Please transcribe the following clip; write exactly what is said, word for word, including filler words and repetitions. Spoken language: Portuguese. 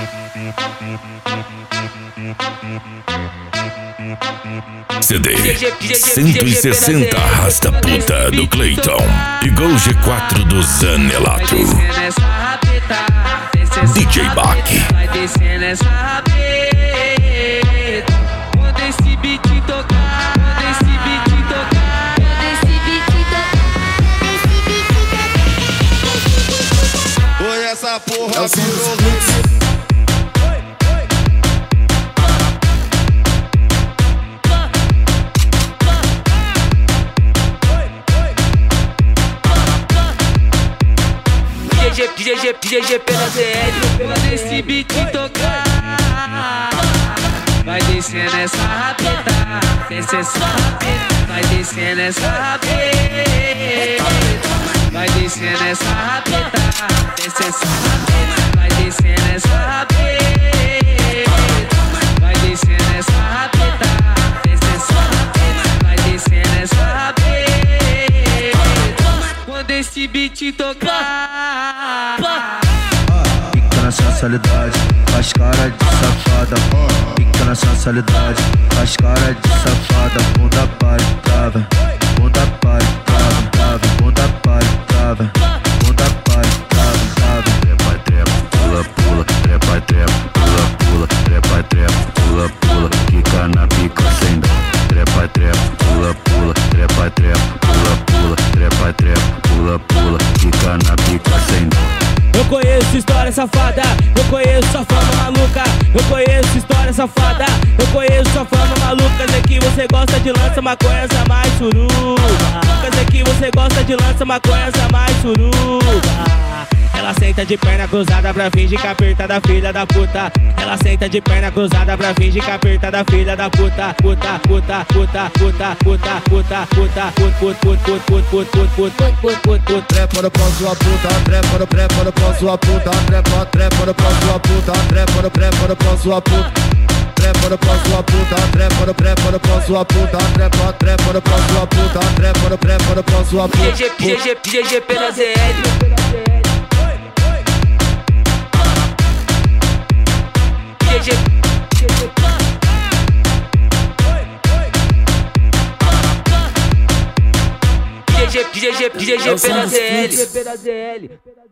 C D cento e sessenta Rasta Puta do Cleiton e Gol G quatro do Zanelato. D J Bach. Vai descendo essa rabeta. Quando esse beat tocar, quando esse beat tocar, quando esse beat tocar. Oi, essa porra virou D J, D J, D J pela Z L. Quando esse beat tocar, vai descendo essa rabeta, desce essa rabeta, vai descendo essa rabeta, vai descendo essa rabeta, desce essa rabeta, vai descendo essa rabeta, vai descendo essa rabeta, desce essa rabeta, vai descendo essa rabeta. Quando esse beat tocar, fica na sensualidade, faz cara de safada. Fica na sensualidade, faz cara de safada. Bunda pare, trava, bunda pare, trava, trava, bunda pare, trava, bunda pare, trava, trava. Trepa, trepa, pula, pula, trepa, trepa, pula, pula, trepa, trepa, pula, pula, quica na pica sem dó. Trepa, trepa, pula, pula, trepa, trepa, pula, pula, trepa, trepa, pula, pula, quica na pica sem dó. Eu conheço história safada, eu conheço sua fama maluca. Eu conheço história safada, eu conheço sua fama maluca. Sei que você gosta de lança, maconha, mais suruba. Sei que você gosta de lança, maconha, mais suruba. Ela senta de perna cruzada pra fingir que aperta da filha da puta. Ela senta de perna cruzada pra fingir que aperta da filha da puta. Puta, puta, puta, puta, puta, puta, puta, put, put, put, put, put, put, put, put, put, put, put, put. trepa no pau sua puta, trepa no trepa no pau sua puta, trepa, trepa no pau sua puta, trepa no trepa no pau sua puta. Trepa no pau sua puta, trepa no trepa no pau sua puta, trepa, trepa no pau sua puta, trepa no trepa no pau sua puta. D J, D J, D J pela Z L. D J, D J, D J, D J pela Z L.